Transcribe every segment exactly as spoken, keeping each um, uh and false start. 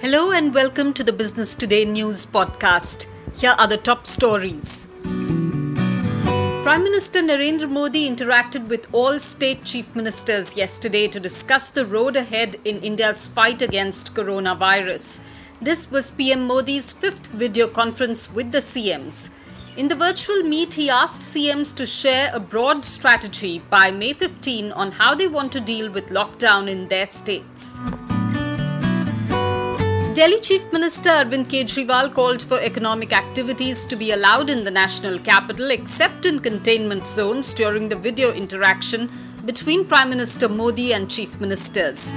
Hello and welcome to the Business Today News podcast. Here are the top stories. Prime Minister Narendra Modi interacted with all state chief ministers yesterday to discuss the road ahead in India's fight against coronavirus. This was P M Modi's fifth video conference with the C Ms. In the virtual meet, he asked C Ms to share a broad strategy by May fifteenth on how they want to deal with lockdown in their states. Delhi Chief Minister Arvind Kejriwal called for economic activities to be allowed in the national capital except in containment zones during the video interaction between Prime Minister Modi and Chief Ministers.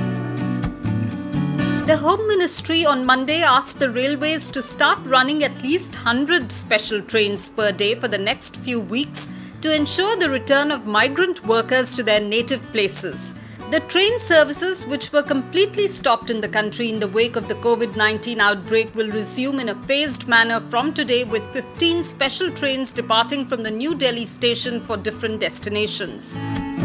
The Home Ministry on Monday asked the railways to start running at least one hundred special trains per day for the next few weeks to ensure the return of migrant workers to their native places. The train services, which were completely stopped in the country in the wake of the covid nineteen outbreak, will resume in a phased manner from today with fifteen special trains departing from the New Delhi station for different destinations.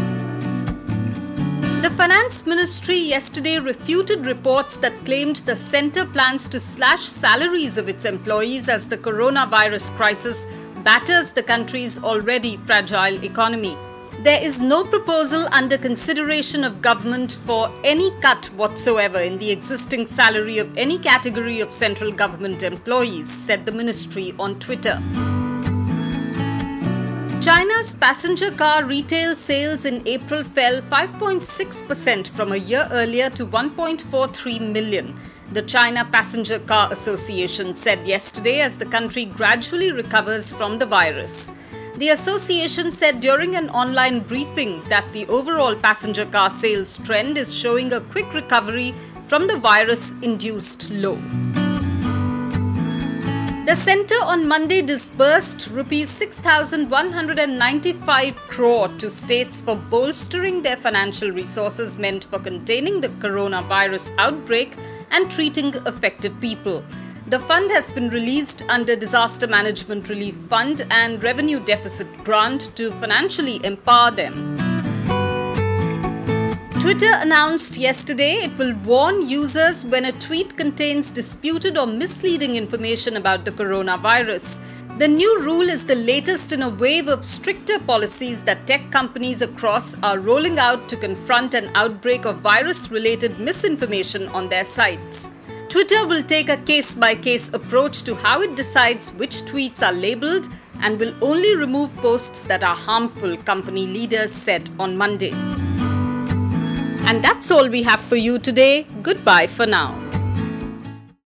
The Finance Ministry yesterday refuted reports that claimed the centre plans to slash salaries of its employees as the coronavirus crisis batters the country's already fragile economy. There is no proposal under consideration of government for any cut whatsoever in the existing salary of any category of central government employees, said the ministry on Twitter. China's passenger car retail sales in April fell five point six percent from a year earlier to one point four three million. The China Passenger Car Association said yesterday as the country gradually recovers from the virus. The association said during an online briefing that the overall passenger car sales trend is showing a quick recovery from the virus-induced low. The centre on Monday disbursed rupees six thousand one hundred ninety-five crore to states for bolstering their financial resources meant for containing the coronavirus outbreak and treating affected people. The fund has been released under Disaster Management Relief Fund and Revenue Deficit Grant to financially empower them. Twitter announced yesterday it will warn users when a tweet contains disputed or misleading information about the coronavirus. The new rule is the latest in a wave of stricter policies that tech companies across are rolling out to confront an outbreak of virus-related misinformation on their sites. Twitter will take a case-by-case approach to how it decides which tweets are labelled and will only remove posts that are harmful, company leaders said on Monday. And that's all we have for you today. Goodbye for now.